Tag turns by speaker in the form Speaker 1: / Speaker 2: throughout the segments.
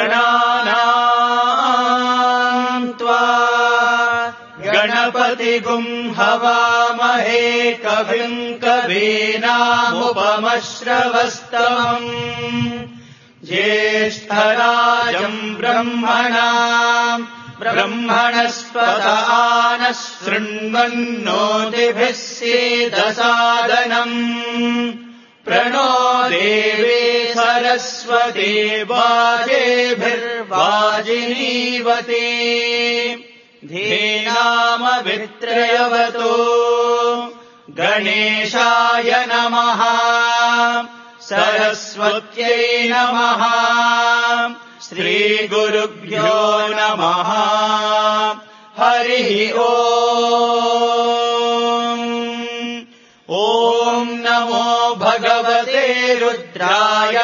Speaker 1: गणानाम् त्वा गणपतिगुम् हवामहे कविम् कवीनामुपमश्रवस्तमम् ज्येष्ठराजम् ब्रह्मणस्पत नः शृण्वन्नोतिभिः सीदसादनम् प्रणो देवी सरस्वती वाजेभिर्वाजिनीवती धीनामवित्रयवतो गणेशाय नमः सरस्वत्यै नमः श्रीगुरुभ्यो नमः हरिः ॐ नमो भगवते रुद्राय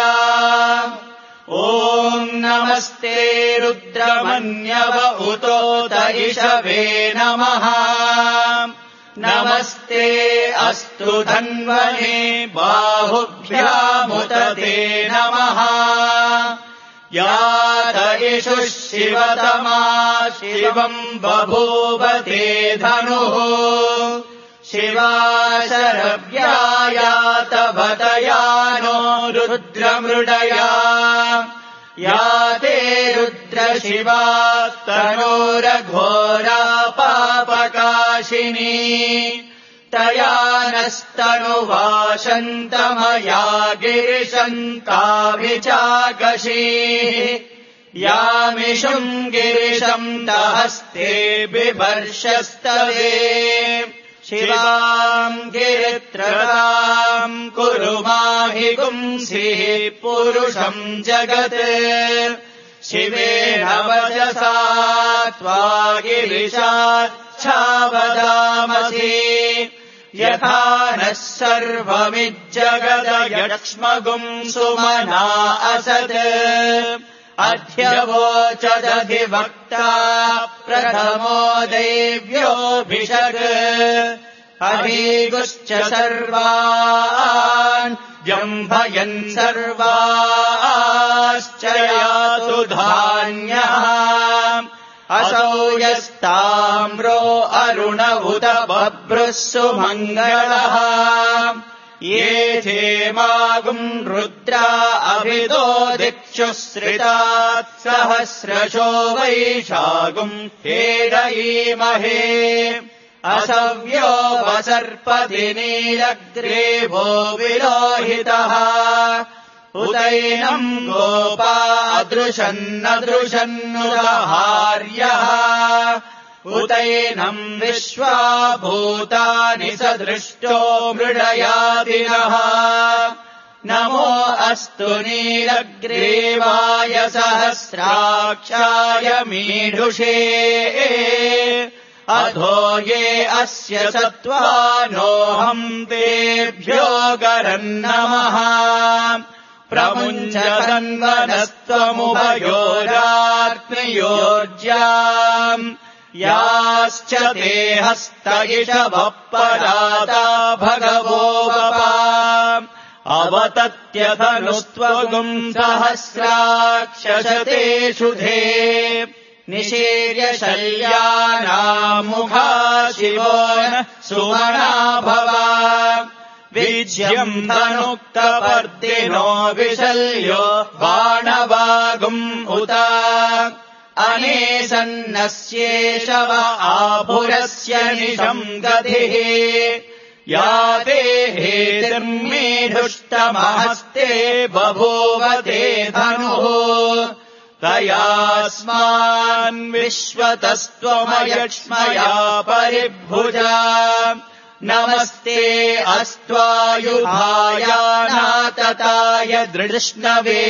Speaker 1: ॐ नमस्ते रुद्रमन्यव उतोत इषवे नमः नमस्ते अस्तु धन्वने बाहुभ्यामुत ते नमः यात इषुः शिवतमा शिवम् बभूव ते धनुः शिवाशरव्यायात भतयानो रुद्रमृडया याते रुद्रशिवा तनोरघोरा पापकाशिनी तया नस्तनुवाशन्तमया गिरिशन्ताभिचाकशीः यामिषुम् गिरिशम् तहस्ते बिभर्षस्तवे शिवाम् गिरित्रताम् कुरु माहि पुंसिः पुरुषम् जगत् शिवेन वचसा त्वा गिरिशाच्छावदामसि यथा नः सर्वमिज्जगदयक्ष्मगुम् सुमना असत् अध्यवोचदधिवक्ता प्रथमो देव्योऽभिषक् अभीगुश्च सर्वान् जम्भयन् सर्वाश्च यातु धान्यः असौ यस्ताम्रो अरुण उत बभ्रुः सुमङ्गलः ये धेमागुम् रुद्रा अभितो दिक्षुश्रितात् सहस्रशो वैशागुम् हेडयीमहे असव्यो वसर्पति नीलग्रे वो विलोहितः उदैनम् गोपा अदृशन्नदृशन्नुदहार्यः उदैनम् विश्वा भूतानि सदृष्टो मृडयादिनः नमो अस्तु नीलग्रीवाय सहस्राक्षाय मीढुषे अधो ये अस्य सत्त्वानोऽहम् तेभ्यो गरन्नमः प्रमुञ्च तन्वनस्त्वमुभयोरात्मयोज्याम् याश्च ते हस्त इषवः पराता भगवो वपा अवतत्यधनुस्त्वगुम् सहस्राक्षशतेषु धे निशीर्य शल्यानामुखा शिवो नः सुमना भवा वीज्यम् धनुक्तपर्दिनो विशल्यो बाणवागुम् उत अनेसन्नस्येषव आभुरस्य निशम् गतिः याते हेतिर्मीढुष्टमहस्ते बभूव ते धनुः तयास्मान् विश्वतस्त्वमयक्ष्मया परिभुजा नमस्ते अस्त्वायुधायानातताय दृष्णवे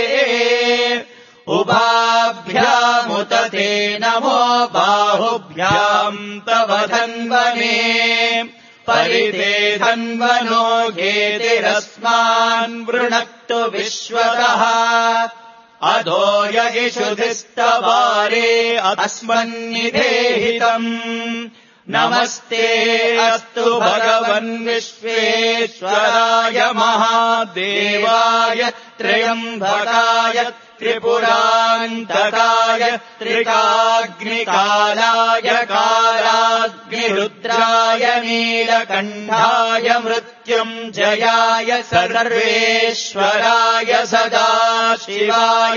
Speaker 1: उभाभ्यामुत ते नमो बाहुभ्याम् तव धन्वने परिते धन्वनो घेतिरस्मान् वृणक्तु विश्वतः अधो यगिषुधिस्तवारे अस्मन्निधेहितम् नमस्ते अस्तु भगवन् विश्वेश्वराय महादेवाय त्र्यम्बकाय त्रिपुरान्तकाय त्रिकाग्निकालाय कालाग्निरुद्राय नीलकण्ठाय मृत्युञ्जयाय सर्वेश्वराय सदाशिवाय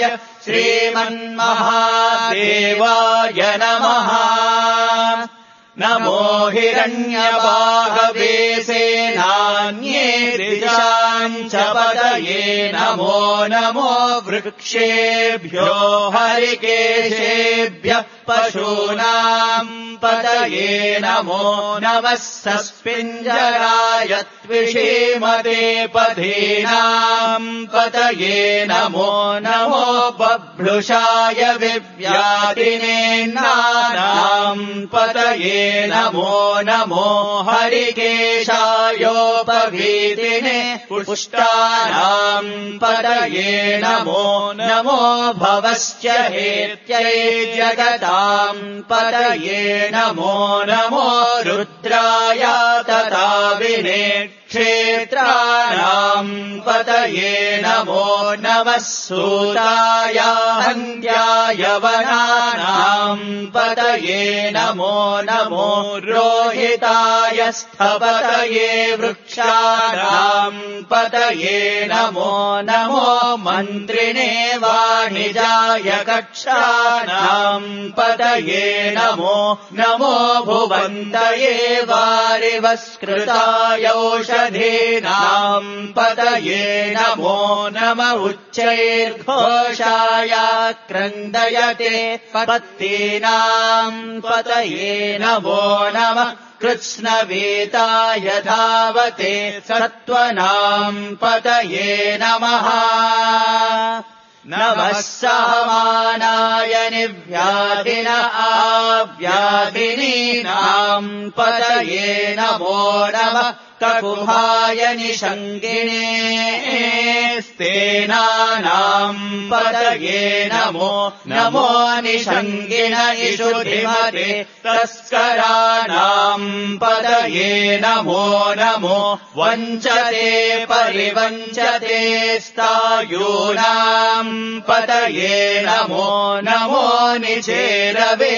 Speaker 1: श्रीमन्महादेवाय नमः। नमो हिरण्यबाहवे सेनान्ये ऋजाञ्चपदये नमो नमो वृक्षेभ्यो हरिकेशेभ्यः पशूनाम् पतये नमो नमः सस्पिञ्जराय त्विषीमते पथीनाम् पतये नमो नमो बभ्रुषाय विव्याधिनेन्नानाम् पतये नमो नमो हरिकेशायोपवीतिने पुष्टानाम् पतये नमो नमो भवश्च हेत्यै जगताम् पतये नमो नमो रुद्राय तथा विने क्षेत्राणाम् पतये नमो नमः सूताय हन्त्याय वनानाम् पतये नमो नमो रोहिताय स्थपतये वृक्षाणाम् पतये नमो नमो मन्त्रिणे वाणिजाय कक्षाणाम् पतये नमो नमो भुवन्तये वारिवस्कृताय औषधीनाम् पतये नमो नम उच्चैर्घोषाय क्रन्दयते पत्तीनाम् पतये नमो नमः कृत्स्नवेताय धावते सत्त्वनाम् पतये नमः। नमः सहमानाय निव्याधिन आव्याधिनीनाम् पतये नमो नमः ककुभाय निषङ्गिणे स्तेनानाम् पतये नमो नमो निषङ्गिण इषुधिमते तस्कराणाम् पतये नमो नमो वञ्चते परिवञ्चते स्तायूनाम् पतये नमो नमो निचेरवे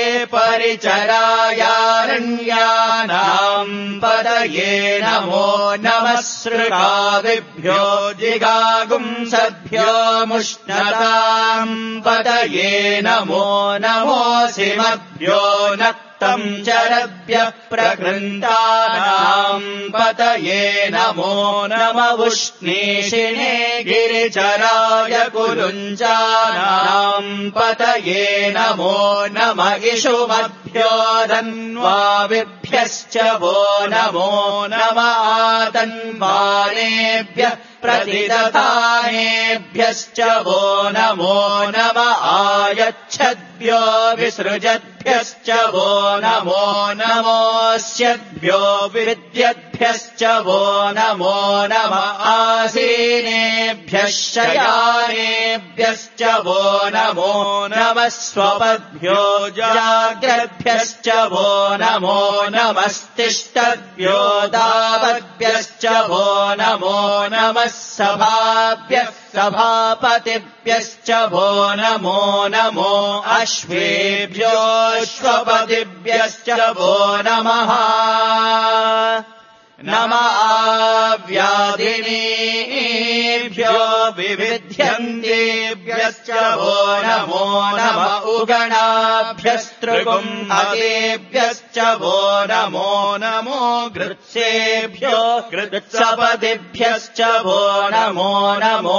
Speaker 1: परिचरायारण्यानाम् पतये नमो नमः सृगाविभ्यो जिगागुंसद्भ्यो मुष्णताम् पतये नमो नमो सिमभ्यो नक्तम् चरभ्यः प्रकृन्तानाम् पतये नमो नम उष्णीषिणे गिरिचराय कुरुञ्जानाम् पतये नमो नम इषुमभ्यो धन्वाविभ्यश्च वो नमो नम आतन्वानेभ्यः प्रतिदधानेभ्यश्च वो नमो नम आयच्छद्भ्यो विसृजद्भ्यश्च वो नमो नमोऽस्यद्भ्यो विद्यद्भ्यश्च वो नमो नम आसीनेभ्यः शयानेभ्यश्च वो नमो नमः स्वपद्भ्यो जाग्रद्भ्यश्च वो नमो नमस्तिष्ठद्भ्यो दावद्भ्यश्च वो नमो नमः सभाभ्यः सभापतिभ्यश्च वो नमो नमो अश्वेभ्योऽश्वपतिभ्यश्च वो नमः नम आव्याधिनीभ्यो विविध्यन्तेभ्यश्च वो नमो नम उगणाभ्यस्त्रिगुम्हतेभ्यश्च वो नमो नमो गृत्सेभ्यो गृत्सपतिभ्यश्च वो नमो नमो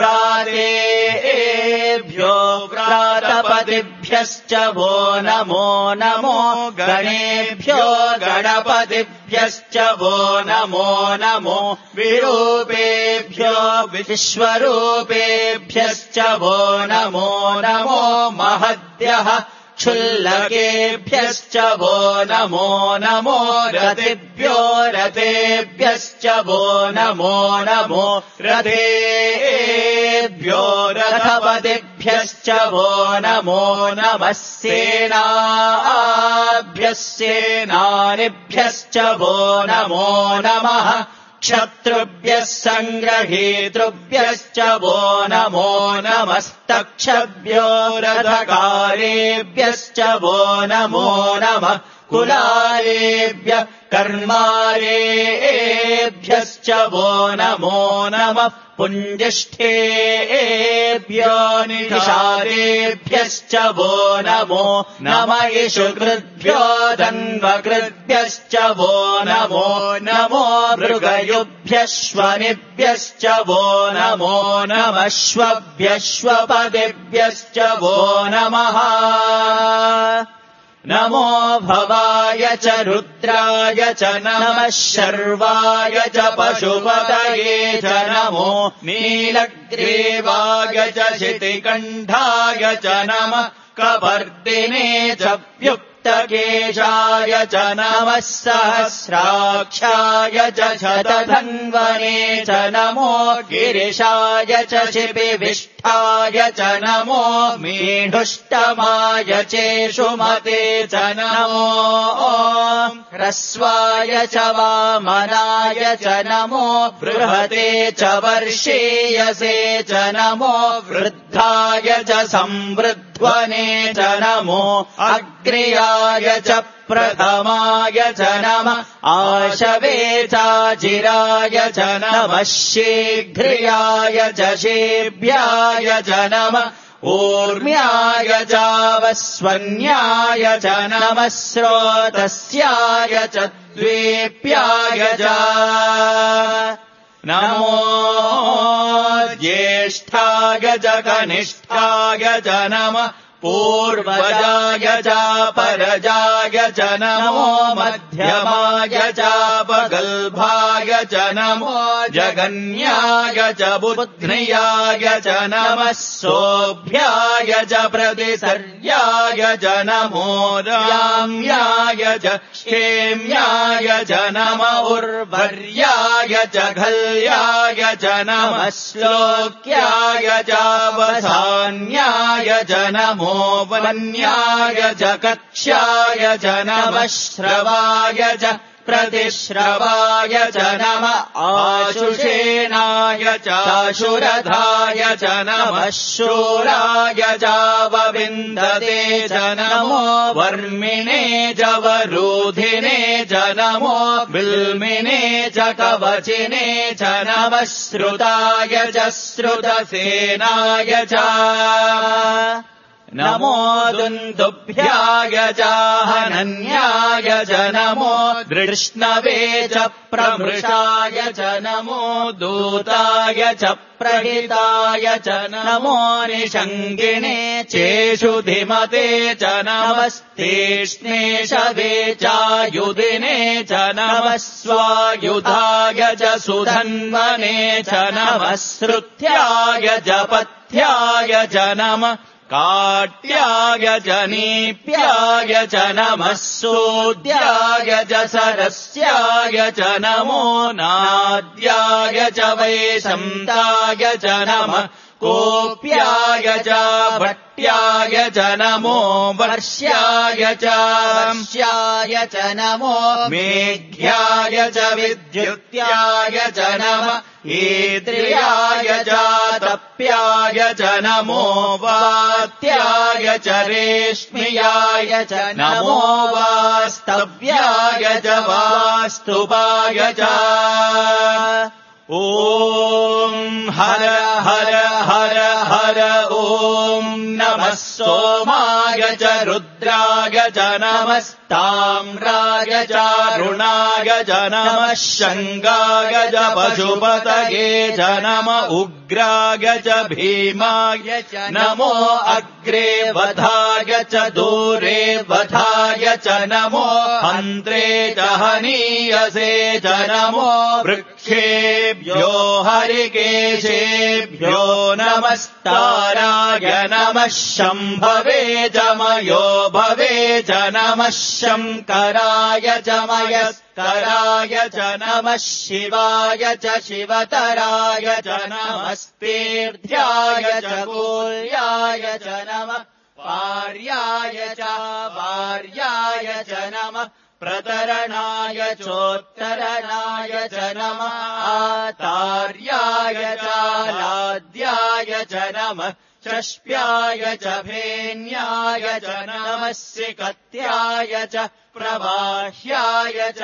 Speaker 1: व्रातेभ्यो व्रातपतिभ्यश्च वो नमो नमो गणेभ्यो गणपतिभ्यश्च वो नमो नमो विरूपेभ्यो विश्वरूपेभ्यश्च वो नमो नमो महद्यः क्षुल्लकेभ्यश्च वो नमो नमो रतिभ्यो रतेभ्यश्च वो नमो नमो रथेभ्यो रथपतिभ्यश्च वो नमो नमः सेनाभ्यः सेनानिभ्यश्च वो नमो नमः क्षत्रुभ्यः सङ्ग्रहीतृभ्यश्च वो नमो नमस्तक्षभ्यो रथकारेभ्यश्च वो नमो नमः कुलालेभ्यः कर्मारेभ्यश्च वो नमो नमः पुञ्जिष्ठेभ्यो निषादेभ्यश्च वो नमो नम इषुकृद्भ्यो धन्वकृद्भ्यश्च वो नमो नमो मृगयुभ्यश्वनिभ्यश्च वो नमो नमश्वभ्यश्वपदेभ्यश्च वो नमः नमो भवाय च रुद्राय च नमः शर्वाय च पशुपतये च नमो नीलग्रीवाय च शितिकण्ठाय च नमः कपर्दिने च व्युक्तकेशाय च नमः सहस्राक्षाय च शतधन्वने च नमो गिरिशाय च शिपिविष्ठाय च नमो मीढुष्टमाय चेषुमते च नमो ह्रस्वाय च वामनाय च नमो बृहते च वर्षेयसे च नमो वृद्धाय च संवृध्वने च नमो अग्र्याय च प्रथमाय च नमः आशवे चाजिराय च नमः शीघ्र्याय च शेभ्याय च नमः ऊर्म्याय चावस्वन्याय च नमः स्रोतस्याय च द्वेप्याय च नमो ज्येष्ठाय च कनिष्ठाय च नमः पूर्वजाय चापरजाय च नमो मध्यमाय चापगल्भाय च नमो जगन्याय च बुध्न्याय च नमः सोऽभ्याय च प्रतिसर्याय च नमो राम्याय च क्षेम्याय च नम उर्वर्याय च घल्याय च नमः श्लोक्याय चावसान्याय च नमो वन्याय च कक्ष्याय च नमः श्रवाय च प्रतिश्रवाय च नमः आशुषेणाय चाशुरधाय च नमः शूराय चावविन्दते च नमो वर्मिणे च वरूधिने च नमो बिल्मिने च कवचिने च नमः श्रुताय च श्रुतसेनाय च नमो दुन्दुभ्याय चाहनन्याय च नमो दृष्णवे च प्रमृषाय च नमो दूताय च प्रहिताय च नमो निषङ्गिणे चेषुधिमते च नमस्तीक्ष्णेशवे चायुधिने च नमः स्वायुधाय च सुधन्वने च नमः श्रुत्याय च पथ्याय च नमः काट्याय च नीप्याय च नमः सोद्याय च सरस्याय च नमो नाद्याय च वैशन्ताय च नमः कोप्याय च भट्ट्याय च नमो वर्ष्याय च वर्ष्याय च नमो मेघ्याय च विद्युत्याय च नमः ईद्रियाय च तप्याय च नमो वात्याय च रेश्म्याय च नमो वास्तव्याय च वास्तुपाय च ॐ हर हर हर हर ॐ नमः सोमाय च रुद्राय च नमस्ताम्राय चारुणाय च नमः शङ्गाय च पशुपतये च नम उग्राय च भीमाय च नमो अग्रे वधाय च दूरे वधाय च नमो हन्त्रे च हनीयसे च नमो वृक्षेभ्यो हरिकेशेभ्यो नमस्ताराय नमः शम्भवे च मयो भवे च नमः शङ्कराय च मयस्कराय च नमः शिवाय च शिवतराय च नमस्तीर्थ्याय च कूल्याय च नमः पार्याय च वार्याय च नमः प्रतरणाय चोत्तरणाय च नमः आतार्याय चालाद्याय च नमः षष्ट्याय च भेन्याय च नमः सिकत्याय च प्रवाह्याय च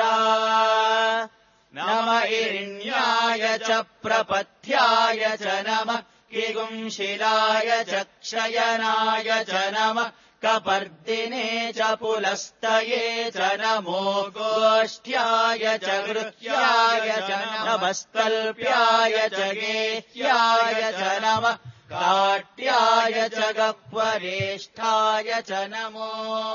Speaker 1: नम इरिण्याय च प्रपथ्याय च नमः किगुंशिलाय च क्षयनाय च नमः कपर्दिने च पुलस्तये च नमो गोष्ठ्याय च गृह्याय च नमस्तल्प्याय च गेह्याय च नमः काट्याय च गह्वरेष्ठाय च नमो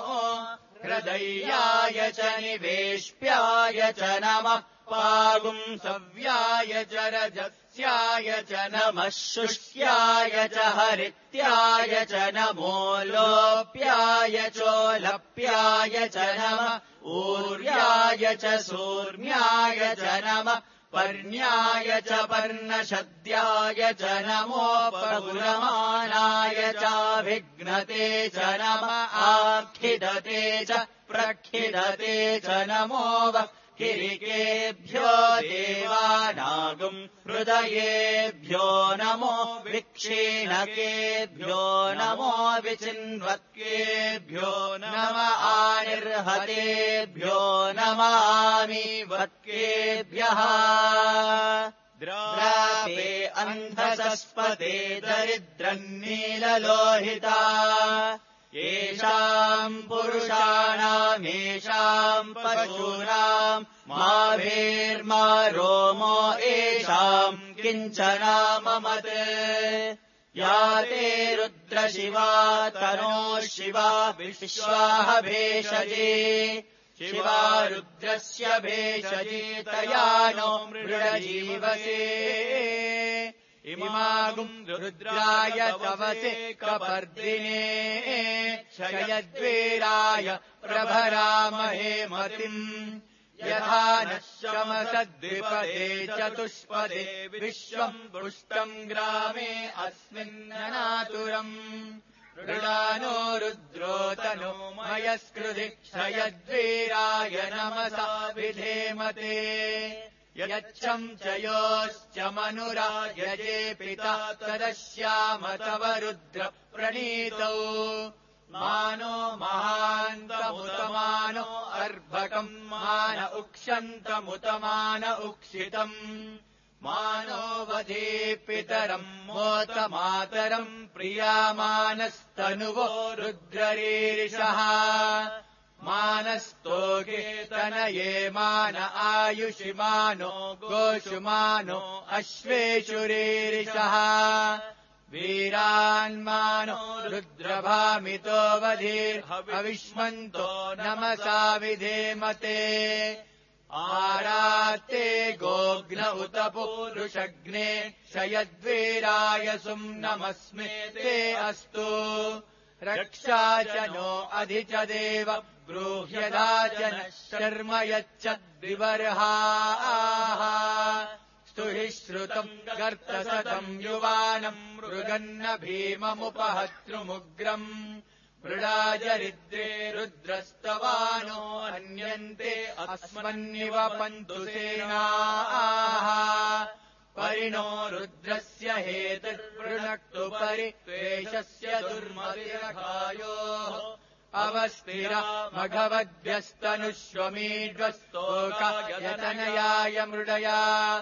Speaker 1: हृदयाय च निवेश्याय च नमः पागुंसव्याय च रजस्याय च नमः शुष्याय च हरित्याय च नमो लोप्याय चोलप्याय च नमः ऊर्याय च सूर्म्याय च नमः पर्ण्याय च पर्णशद्याय च नमो पगुरमानाय चाभिघ्नते च नमः आखिदते च प्रखिदते च नमो किरिकेभ्यो देवानागुम् हृदयेभ्यो नमो विक्षीणकेभ्यो नमो विचिन्वत्केभ्यो नम आनिर्हतेभ्यो नमामीवत्केभ्यः द्रापे अन्धसस्पते दरिद्रन्नीललोहिता येषाम् पुरुषाणामेषाम् पशूनाम् माभेर्मा रोमो येषाम् किञ्चनाममत् या ते रुद्रशिवा तनो शिवा विश्वाह भेषजे शिवा रुद्रस्य भेषजे तया नो मृडजीवसे इमागुम् रुद्राय तवसे कपर्दिने क्षयद्वीराय प्रभरामहे मतिम् यथा नः शमसद्विपदे चतुष्पदे विश्वम् पुष्टम् ग्रामे अस्मिन्ननातुरम् मृडानो रुद्रोतनो मयस्कृधि क्षयद्वीराय नमसा विधेमते यच्छम् च योश्च मनुरायजे पिता तदश्याम तव रुद्र प्रणीतौ मानो महान्तमुतमानो अर्भकम् मान उक्षन्तमुतमान उक्षितम् मानो वधे पितरम् मोतमातरम् प्रियामानस्तनुवो रुद्ररीरिषः मानस्तोकेतनये मान आयुषि मानो गोषुमानो अश्वेषुरीरिषः वीरान्मानो रुद्रभामितो वधीर्हविष्मन्तो नमसा विधेमते आरात्ते गोघ्न उत पूरुषग्ने क्षयद्वीराय सुम्नमस्मे ते अस्तु रक्षा च नो अधि च देव ब्रूह्यदा च नः शर्म यच्छद्विबर्हाः स्तुहि श्रुतम् गर्तसतम् युवानम् मृगन्न भीममुपहतृमुग्रम् मृडाजरिद्रे रुद्रस्तवानो हन्यन्ते अस्मन्निव पन्तु सेनाः परिणो रुद्रस्य हेतुर्वृणक्तु परित्वेषस्य दुर्मतिरघायोः अवस्थिरा मघवद्भ्यस्तनुष्वमीड्वस्तोकायतनयाय मृडया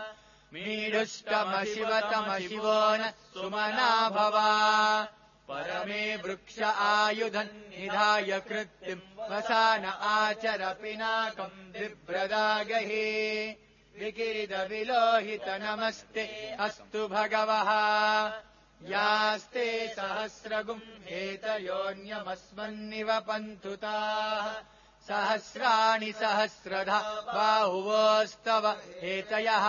Speaker 1: मीढुष्टमशिवतमशिवो नः सुमना भवा परमे वृक्ष आयुधम् निधाय कृत्तिम् वसान आचर पिनाकम् बिभ्रदागहि विकिरितविलोहित नमस्ते अस्तु भगवः यास्ते सहस्रगुम् हेतयोऽन्यमस्मन्निव पन्तुताः सहस्राणि सहस्रधा बाहुवोस्तव हेतयः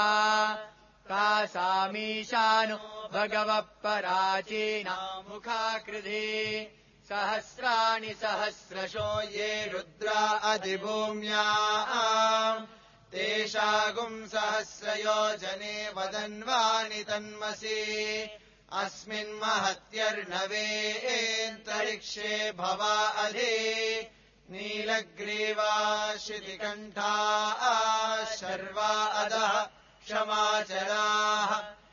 Speaker 1: तासामीशानो भगवः पराचीना मुखाकृधे सहस्राणि सहस्रशो ये रुद्रा अधिभूम्या तेषागुम् सहस्रयोजने वदन्वानि तन्मसि अस्मिन्महत्यर्णवेऽन्तरिक्षे भवा अधि नीलग्रीवाशितिकण्ठाः शर्वा अधः क्षमाचलाः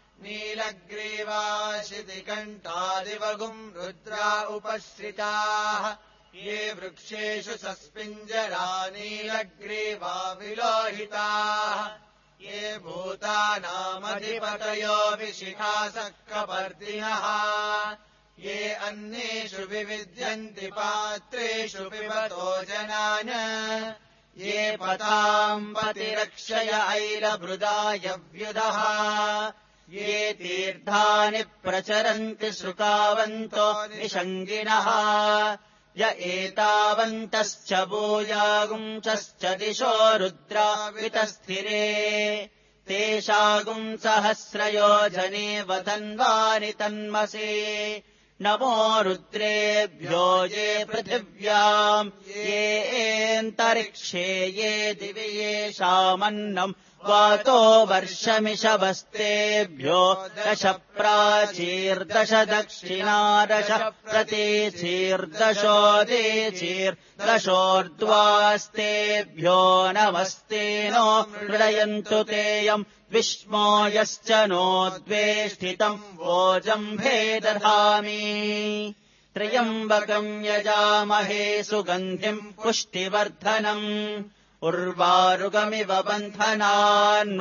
Speaker 1: नीलग्रीवाशितिकण्ठादिवगुम् रुद्रा उपश्रिताः ये वृक्षेषु सस्पिञ्जरा नीलग्रीवा विलोहिताः ये भूतानामधिपतयो विशिखासक्कपर्दिनः ये अन्येषु विविद्यन्ति पात्रेषु पिबतो जनान् ये पताम् पतिरक्षय ऐलभृदायव्युदः ये तीर्थानि प्रचरन्ति श्रुकावन्तो निषङ्गिणः य एतावन्तश्च भूयागुंसश्च दिशो रुद्रावितस्थिरे तेषागुम् सहस्रयोजने वदन्वानि तन्मसे नमो रुद्रेभ्यो ये पृथिव्याम् येऽन्तरिक्षे ये दिवि येषामन्नम् वातो वर्षमिषवस्तेभ्यो दश प्राचीर्दश दक्षिणा दश प्रतीचीर्दशोदीचीर्दशोर्ध्वास्तेभ्यो नमस्ते नो मृडयन्तु तेयम् विष्मो यश्च नो द्वेष्टितम् वोजम्भे दधामि त्र्यम्बकम् यजामहे सुगन्धिम् पुष्टिवर्धनम् उर्वारुगमिव बन्धनान्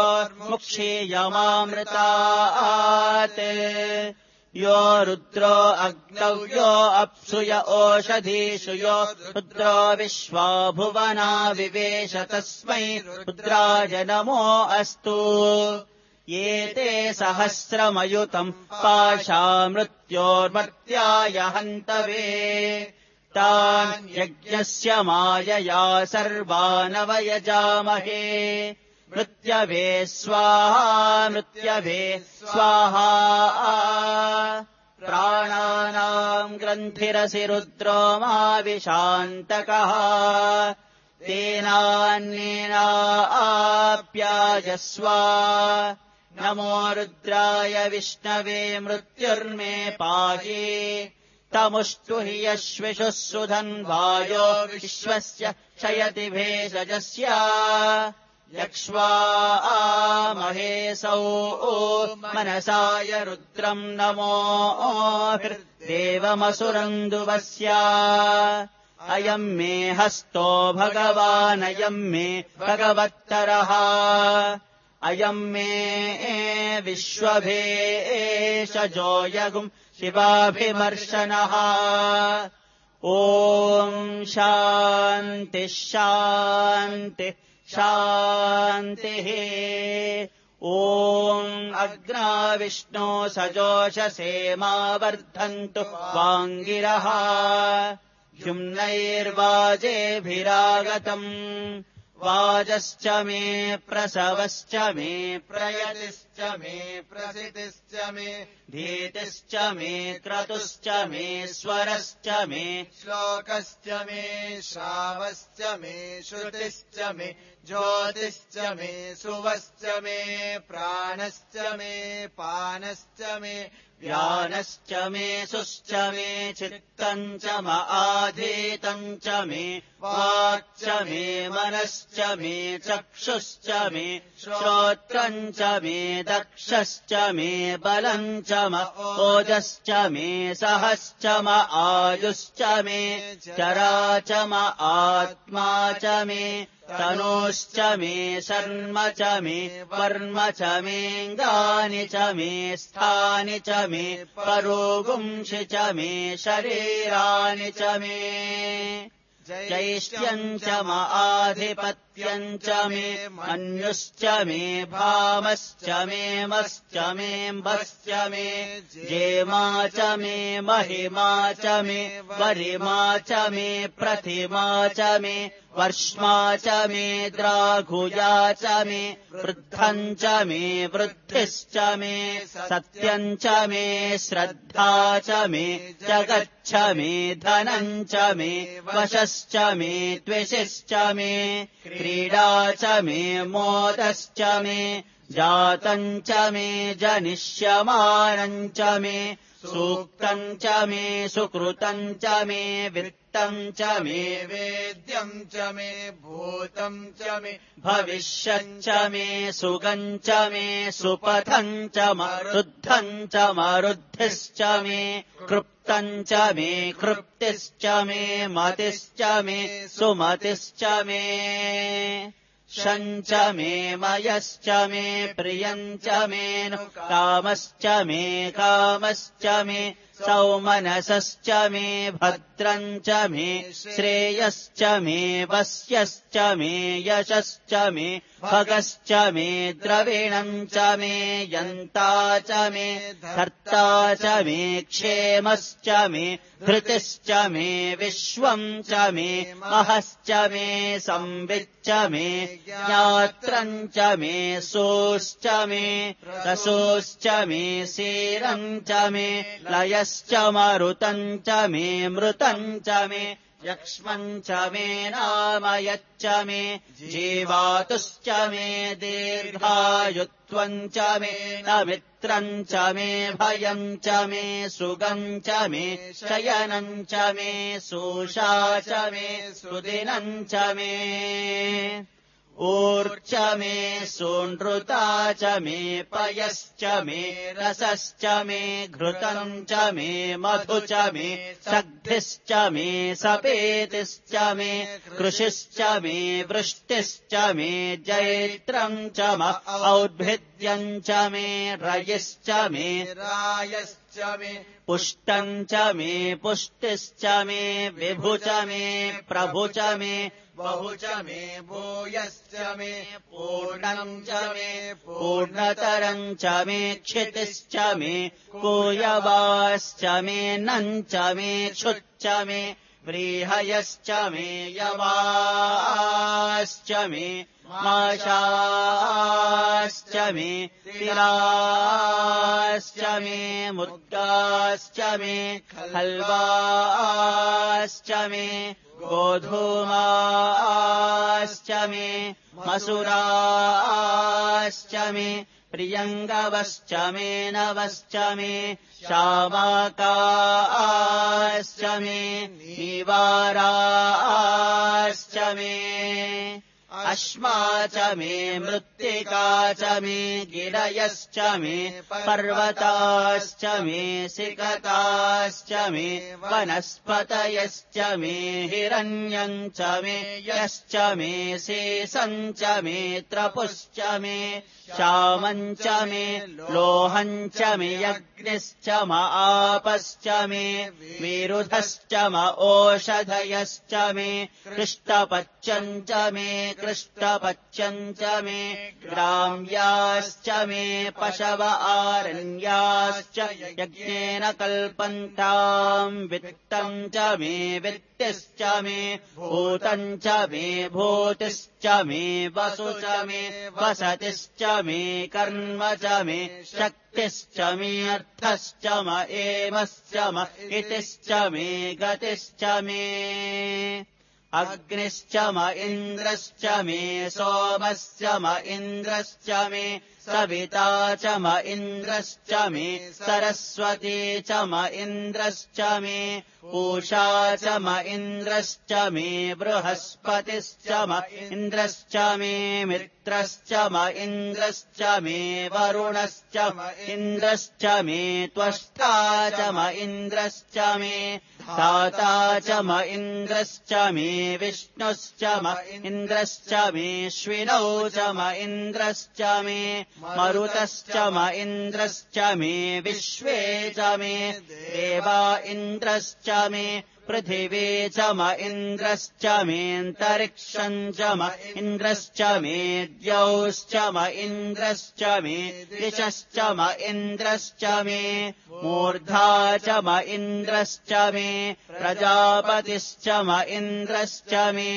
Speaker 1: मृत्योर्मुक्षीयमामृतात् यो रुद्रो अग्नौ यो अप्सु य ओषधीषु यो रुद्रो विश्वा भुवना विवेश तस्मै रुद्राय नमो अस्तु ये ते सहस्रमयुतम् पाशा मृत्योर्मर्त्याय हन्तवे तान् यज्ञस्य मायया सर्वानवयजामहे मृत्यवे स्वाहा प्राणानाम् ग्रन्थिरसि रुद्रो माविशान्तकः तेनान्येनाप्यायस्व नमो रुद्राय विष्णवे मृत्युर्मे पाहि तमुष्टु हि यश्विषुः सुधन्वायो विश्वस्य क्षयति भेषजस्य यक्ष्वा महेशौ मनसाय रुद्रम् नमोऽभिर्देवमसुरन्दुवस्य अयम् मे हस्तो भगवानयम् मे भगवत्तरः अयम् मे विश्वभेषजो यगुम् शिवाभिमर्शनः ॐ शान्तिः शान्तिः शान्तिः ॐ अग्ना विष्णो सजोषसे मा वर्धन्तु वाङ्गिरः द्युम्नैर्वाजेभिरागतम् वाजश्च मे प्रसवश्च मे प्रयतिश्च मे प्रसितिश्च मे धीतिश्च मे क्रतुश्च मे स्वरश्च मे श्लोकश्च मे श्रावश्च मे श्रुतिश्च मे ज्योतिश्च मे सुवश्च मे प्राणश्च मे पानश्च मे व्यानश्च मे सुश्च मे चित्तम् च म आधीतम् च मे वाक्च मे मनश्च मे चक्षुश्च मे श्रोत्रम् च मे दक्षश्च मे बलम् च म ओजश्च मे सहश्च म आयुश्च मे चरा च म आत्मा च मे तनोश्च मे शर्म च मे वर्म च मेऽङ्गानि च मे स्थानि च मे परोगुंषि च मे शरीराणि च मे जैष्ठ्यम् च म आधिपत्यम् च मे मन्युश्च मे भामश्च मे मश्च मे म्भश्च मे जेमा च मे महिमा च मे वरिमा च मे प्रतिमा च मे वर्ष्मा च मे द्राघुया च मे वृद्धम् च मे वृद्धिश्च मे सत्यम् च मे श्रद्धा च मे जगच्छ मे धनम् च मे वशश्च मे द्वेषश्च मे क्रीडा च मे मोदश्च मे जातम् च मे जनिष्यमानम् च मे सूक्तम् च मे सुकृतम् च मे वित्तम् च मे
Speaker 2: वेद्यम् च मे भूतम् च मे
Speaker 1: भविष्यम् च मे सुगम् च मे सुपथम् च मरुद्धम् च मरुद्धिश्च मे कृप्तम् च मे कृप्तिश्च मे मतिश्च मे सुमतिश्च मे शञ्च मे मयश्च मे प्रियम् च मे कामश्च मे कामश्च मे सौमनसश्च मे भद्रम् च मे श्रेयश्च मे वस्यश्च मे यशश्च मे भगश्च मे द्रविणम् च मे यन्ता च मे धर्ता च मे क्षेमश्च मे धृतिश्च मे विश्वम् च मे महश्च मे संविच्च मे ज्ञात्रम् च मे सोश्च मे रसोश्च मे सीरम् च मे लयश्च मरुतम् च मे मृतम् च मे यक्ष्मम् च मे नामयच्च मे जीवातुश्च मे दीर्घायुत्वम् च मे नमित्रम् च मे भयम् च मे सुगम् च मे शयनम् च मे सोषा च मे सुदिनम् च मे ऊर्च मे सोनृता च मे पयश्च मे रसश्च मे घृतम् च मे मधु च मे सग्धिश्च मे सपेतिश्च मे कृषिश्च मे वृष्टिश्च मे जैत्रम् च औद्भिद्यम् च मे रयिश्च मे
Speaker 2: रायश्च मे
Speaker 1: पुष्टम् च मे पुष्टिश्च मे विभु च मे प्रभु च मे
Speaker 2: बहु च मे भूयश्च मे पूर्णम् च मे
Speaker 1: पूर्णतरम् च मे क्षितिश्च मे कोयवाश्च मे नम् च मे क्षुच्च मे व्रीहयश्च मे यवाश्च मे माशाश्च मे तिलाश्च मे मुद्गाश्च मे खल्वाश्च मे गोधूमाश्च मे मसुराश्च मे प्रियङ्गवश्च मे नवश्च मे शामाकाश्च मे नीवाराश्च मे अश्मा च मे मृत्तिका च मे गिरयश्च मे पर्वताश्च मे सिकताश्च मे वनस्पतयश्च मे हिरण्यम् च मे यश्च मे शेषम् च मे त्रपुश्च मे श्यामम् च मे लोहम् च मे अग्निश्च म आपश्च मे विरुधश्च म ओषधयश्च मे कृष्टपच्यम् च मे कृष्टपच्यम् च मे ग्राम्याश्च मे पशव आरण्याश्च यज्ञेन कल्पन्ताम् वित्तम् च मे वित्तिश्च मे भूतम् च मे भूतिश्च मे वसु च मे वसतिश्च मे कर्म च मे शक्तिश्च मे अर्थश्च म एमश्च म इतिश्च मे गतिश्च मे अग्निश्च म इन्द्रश्च मे सोमश्च म इन्द्रश्च मे सविता च म इन्द्रश्च मे सरस्वती च म इन्द्रश्च मे पूषा च म इन्द्रश्च मे बृहस्पतिश्च म इन्द्रश्च मे मित्रश्च म इन्द्रश्च मे वरुणश्च म इन्द्रश्च मे त्वष्टा च म इन्द्रश्च मे धाता च म इन्द्रश्च मे विष्णुश्च म इन्द्रश्च मे श्विनौ च म इन्द्रश्च मे मरुतश्च म इन्द्रश्च मे विश्वे च मे देवा इन्द्रश्च मे पृथिवी च म इन्द्रश्च मेऽन्तरिक्षम् च म इन्द्रश्च मे द्यौश्च म इन्द्रश्च मे दिशश्च म इन्द्रश्च मे मूर्धा च म इन्द्रश्च मे प्रजापतिश्च म इन्द्रश्च मे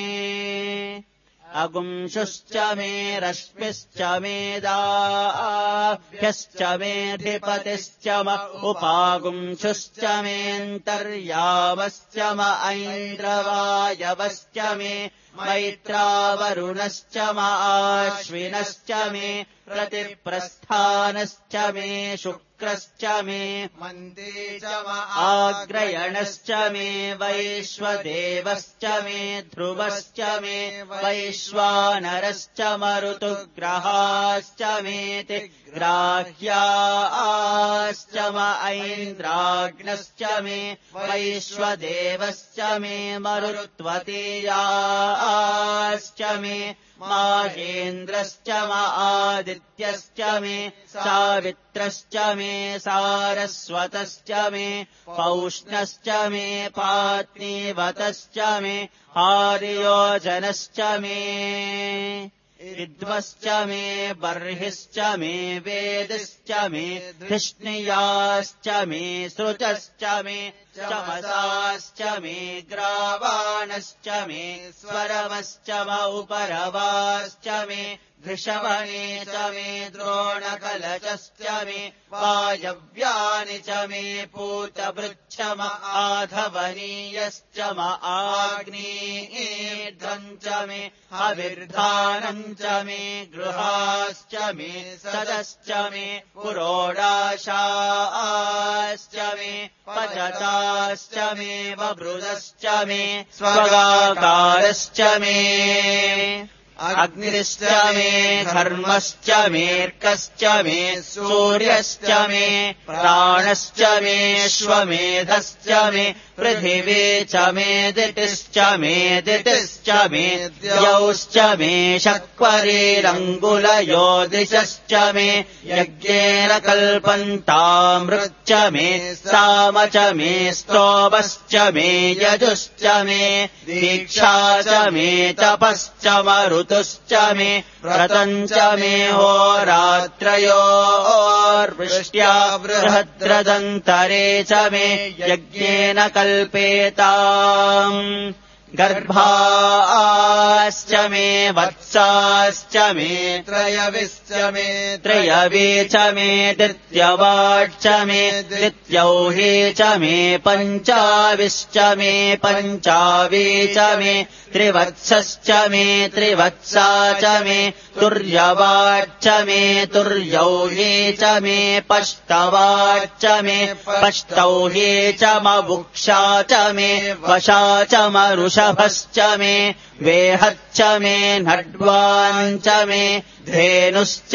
Speaker 1: अगुंशुश्च मे रश्मिश्च मेदाभ्यश्च मेऽधिपतिश्च म उपागुंशुश्च मेऽन्तर्यामश्च म ऐन्द्रवायवश्च मे मैत्रावरुणश्च म आश्विनश्च मे प्रतिप्रस्थानश्च मे शुक्रश्च मे
Speaker 2: मन्ते च
Speaker 1: आग्रयणश्च मे वैश्वदेवश्च मे ध्रुवश्च मे वैश्वानरश्च मरुतुग्रहाश्च मेति ग्राह्याश्च ऐन्द्राग्नश्च मे वैश्वदेवश्च मे मरुत्वतीयाश्च मे माहेन्द्रश्च आदित्यश्च मे सावित्रश्च मे सारस्वतश्च मे पौष्णश्च मे पात्नीवतश्च मे आर्योजनश्च मे विद्वश्च मे बर्हिश्च मे वेदश्च मे धिष्णियाश्च मे श्रुतश्च मे चमसाश्च मे ग्रावाणश्च मे स्वरवश्च उपरवाश्च मे धृषवणे च मे द्रोणकलशश्च मे वायव्यानि च मे पूतवृच्छम आधवनीयश्च आग्नेयेर्ध्वम् च मे हविर्धानम् च मे गृहाश्च मे सदश्च मे पुरोडाशाश्च मे पचताश्च मे वबृदश्च मे स्वगाकारश्च मे अग्निश्च मे घर्मश्च मेऽर्कश्च मे सूर्यश्च मे प्राणश्च मे श्वमेधश्च मे पृथिवी च मे दितिश्च मे द्यौश्च मे शक्वरीरङ्गुलयो दिशश्च मे यज्ञेन कल्पन्तामृच्च मे साम च मे स्तोमश्च मे यजुश्च मे दीक्षा च मे तपश्च मरुतुश्च मे व्रतम् च मे होरात्रयोर्वृष्ट्या बृहद्रदन्तरे च मे यज्ञेन कल्पेताम् गर्भाश्च मे वत्साश्च मे त्रयविश्च मे त्रयवी च मे द्वितीयवाट् च मे द्वितीयौही च मे पञ्चाविश्च मे पञ्चावी च मे त्रिवत्सश्च मे त्रिवत्सा च मे तुर्यवाट् च मे तुर्यौही च मे पष्टवाट् च मे पष्टौही च मवुक्षा च मे वशा च मरुषभश्च मे वेहच्च मे नड्वान् च मे धेनुश्च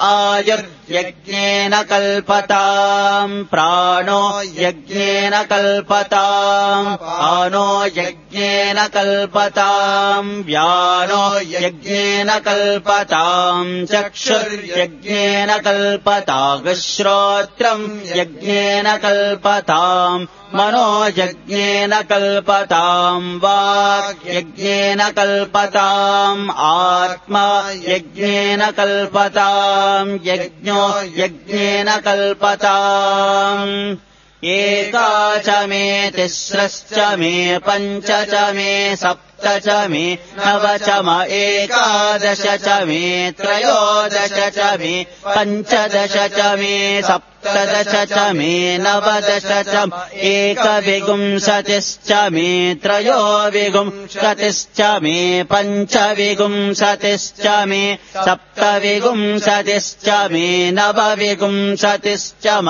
Speaker 1: आयुर्यज्ञेन कल्पताम् प्राणो यज्ञेन कल्पताम् पानो यज्ञेन कल्पताम् व्यानो यज्ञेन कल्पताम् चक्षुर्यज्ञेन कल्पताम् श्रोत्रम् यज्ञेन कल्पताम् मनो यज्ञेन कल्पताम् वाक् यज्ञेन कल्पताम् आत्मा यज्ञेन कल्पताम् यज्ञो यज्ञेन कल्पताम् एका च मे तिस्रश्च मे पञ्च च मे सप्त च मे नव च म एकादश च मे त्रयोदश च मे पञ्चदश च मे सप्तदश च मे नवदश च एकविंशतिश्च मे त्रयोविंशतिश्च मे पञ्चविंशतिश्च मे सप्तविंशतिश्च मे नवविंशतिश्च म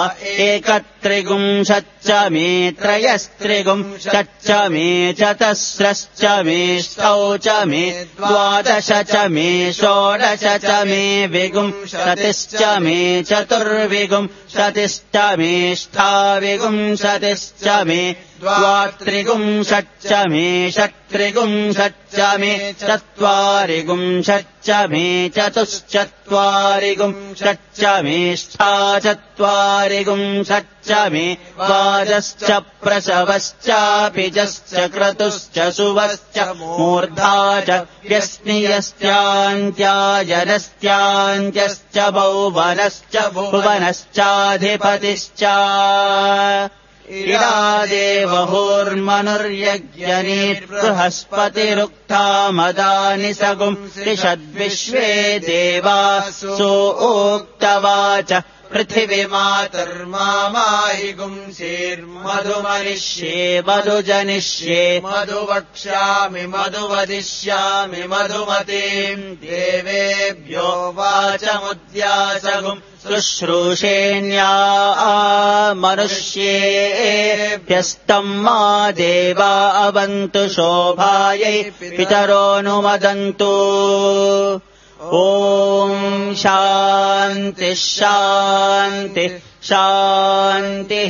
Speaker 1: एकत्रिंशच्च मे त्रयस्त्रिंशच्च मे चतस्रश्च मे ष्टौ च मे द्वादश च मे षोडश च मे विंशतिश्च मे चतुर्विंशतिश्च मे ष्ठाविंशतिश्च मे द्वात्रिंशच्च मे षट्त्रिंशच्च मे चत्वारिंशच्च मे चतुश्चत्वारिंशच्च मे ष्ठाचत्वारिंशच्च मे वाजश्च प्रसवश्चापिजश्च क्रतुश्च सुवश्च मूर्धा च व्यस्नियस्त्यान्त्यायनस्त्यान्त्यश्च भुवनश्च भुवनश्चाधिपतिश्च इडादेवहोर्मनुर्यज्ञनीत् बृहस्पतिरुक्ता मदानि सगुंसि षद्विश्वे देवासो उक्तवाच
Speaker 2: पृथिवीमातर्माहि गुंसेर्मधुमनिष्ये
Speaker 1: मधुजनिष्ये
Speaker 2: मधुवक्ष्यामि मधुवदिष्यामि मधुमतीम् देवेभ्यो वाचमुद्यासगुम्
Speaker 1: शुश्रूषेण्या मनुष्येभ्यस्तम् मा देवा अवन्तु शोभायै पितरोऽनुमदन्तु ॐ शान्तिः शान्तिः शान्तिः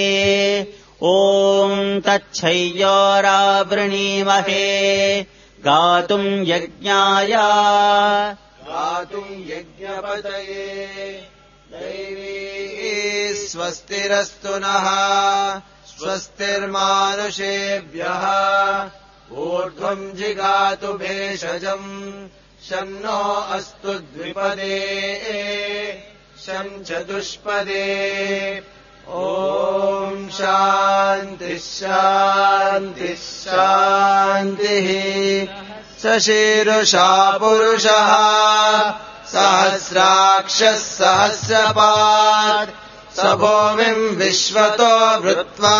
Speaker 1: ॐ तच्छय्योरावृणीमहे गातुम् यज्ञाय
Speaker 2: गातुम् यज्ञपतये दैवी स्वस्तिरस्तु नः स्वस्तिर्मानुषेभ्यः ऊर्ध्वम् जिगातु भेषजम् शन्नो अस्तु द्विपदे शं चतुष्पदे ॐ शान्तिः शान्तिः शान्तिः सशीरुषा पुरुषः सहस्राक्षः सहस्रपात् स भूमिम् विश्वतो वृत्वा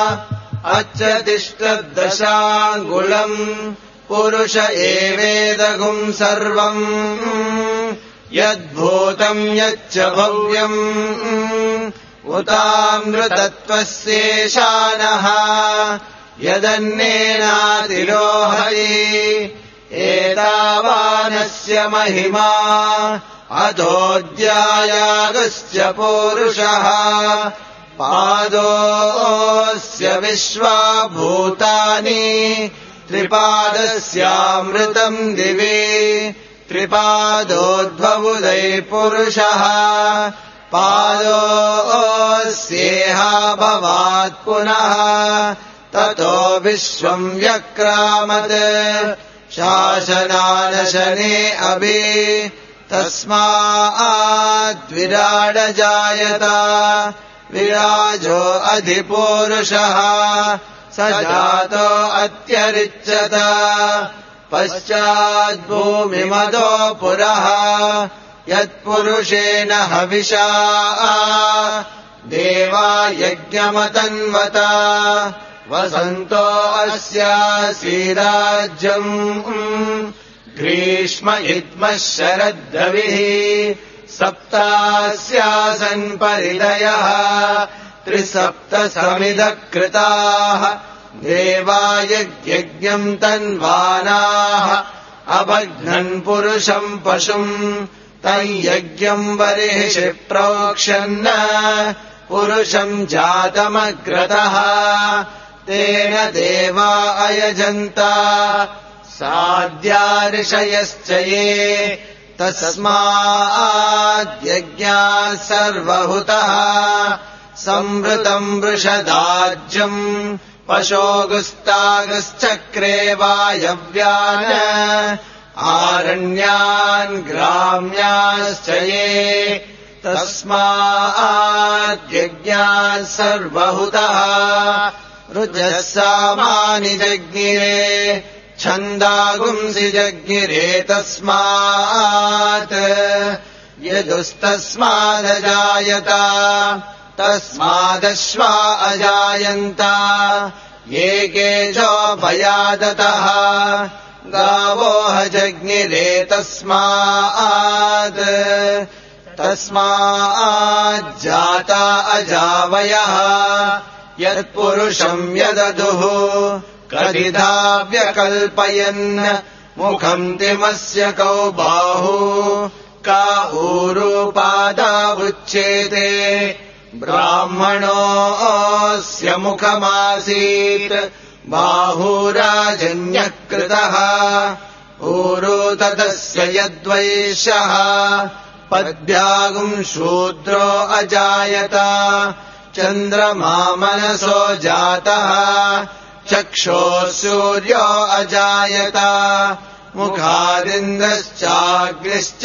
Speaker 2: अच्छतिष्ठद्दशाङ्गुलम् पुरुष एवेदगुम् सर्वम् यद्भूतम् यच्च भव्यम् उतामृतत्वस्येशानः यदन्नेनातिरोहति एतावानस्य महिमा अधोऽध्यायागश्च पूरुषः पादोऽस्य विश्वाभूतानि त्रिपादस्यामृतम् दिवि त्रिपादोद्भवुदय पुरुषः पादोऽस्येह भवात् पुनः ततो विश्वम् व्यक्रामत् शासनानशने अभि तस्माद्विराडजायत विराजो अधिपूरुषः स जातो अत्यरिच्यत पश्चाद्भूमिमदो पुरः यत्पुरुषेण हविषा देवा यज्ञमतन्वत वसन्तो अस्यासीराज्यम् ग्रीष्म इद्मः शरद्रविः सप्तास्यासन् परिदयः त्रिसप्तसमिदः कृताः देवा यज्ञम् तन्वानाः अभग्नन् पुरुषम् पशुम् तयज्ञम् बर्हिषि प्रोक्षन् पुरुषम् जातमग्रतः तेन देवा अयजन्त साद्या ऋषयश्च ये तस्माद्यज्ञाः सर्वहुतः संवृतम् वृषदाज्यम् पशोगुस्तागश्चक्रे वायव्यान् आरण्यान् ग्राम्याश्च ये तस्माद्यज्ञाः सर्वहुतः ऋजः सामानि जज्ञिरे छन्दागुंसि जज्ञिरे तस्मात् यदुस्तस्मादजायत तस्मादश्वा अजायन्त ये केचोभयादतः गावोह जज्ञिरे तस्माज्जाता अजावयः यत्पुरुषम् यददुः कदिधा व्यकल्पयन् मुखम् तिमस्य कौ बाहु का ऊरूपादावुच्येते ब्राह्मणोऽस्य मुखमासीत् बाहुराजन्यकृतः ऊरू तदस्य यद्वैश्यः पद्भ्यागुम् शूद्रो अजायत चन्द्रमा मनसो जातः चक्षोः सूर्यो अजायत मुखादिन्द्रश्चाग्निश्च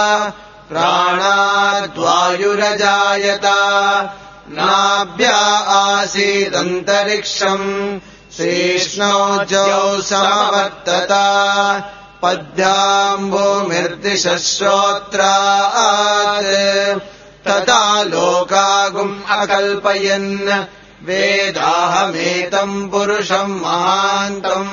Speaker 2: प्राणाद्वायुरजायत नाभ्या आसीदन्तरिक्षम् श्रीष्णोजौ समवर्तत पद्भ्याम् भूमिर्दिशः श्रोत्रात् तदा लोकागुम् अकल्पयन् वेदाहमेतम् पुरुषम् महान्तम्